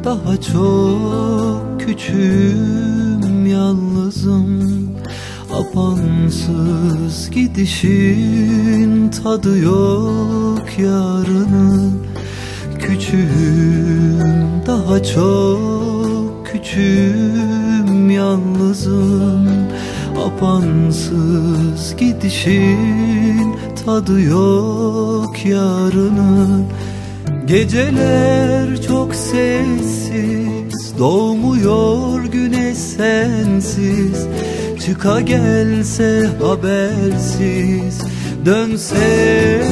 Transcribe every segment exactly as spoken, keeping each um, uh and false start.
daha çok küçüğüm, yalnızım. Apansız gidişin tadı yok yarının. Küçüğüm, daha çok küçüğüm, yalnızım. Apansız gidişin tadı yok yarının. Geceler çok sessiz, doğmuyor güneş sensiz. Çıka gelse habersiz, dönse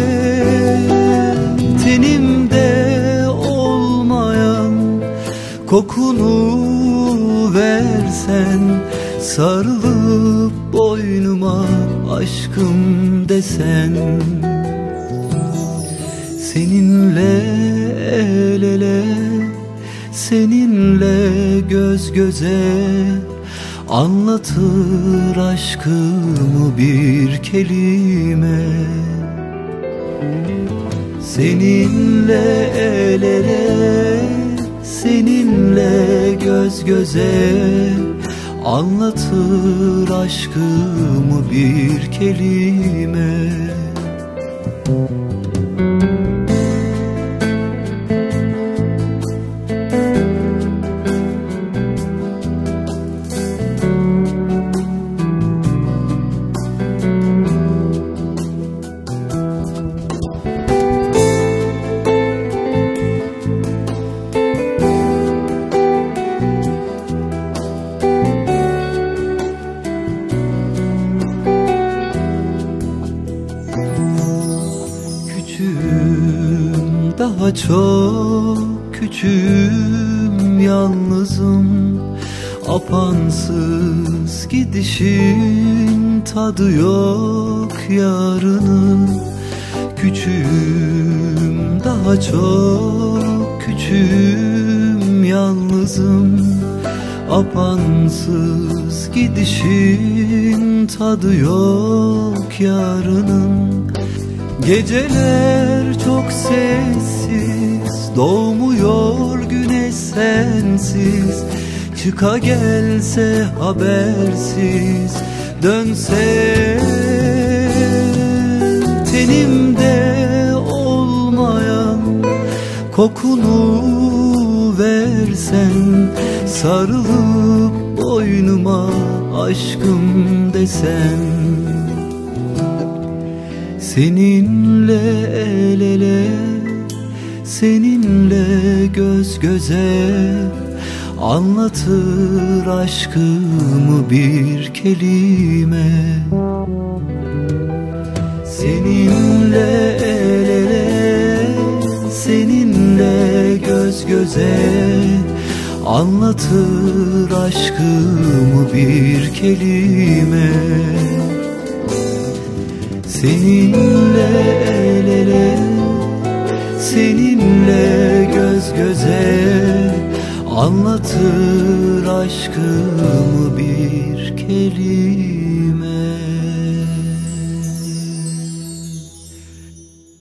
tenimde olmayan kokunu versen, sarılıp boynuma aşkım desen. Seninle el ele, seninle göz göze, anlatır aşkımı bir kelime. Seninle el ele, seninle göz göze, anlatır aşkımı bir kelime. Daha çok küçüğüm, yalnızım. Apansız gidişin tadı yok yarının. Küçüğüm, daha çok küçüğüm, yalnızım. Apansız gidişin tadı yok yarının. Geceler çok sessiz, doğmuyor güneş sensiz. Çıka gelse habersiz, dönse tenimde olmayan kokunu versen, sarılıp boynuma aşkım desen. Seninle el ele, seninle göz göze, anlatır aşkımı bir kelime. Seninle el ele, seninle göz göze, anlatır aşkımı bir kelime. Seninle el ele, seninle göz göze, anlatır aşkımı bir kelime.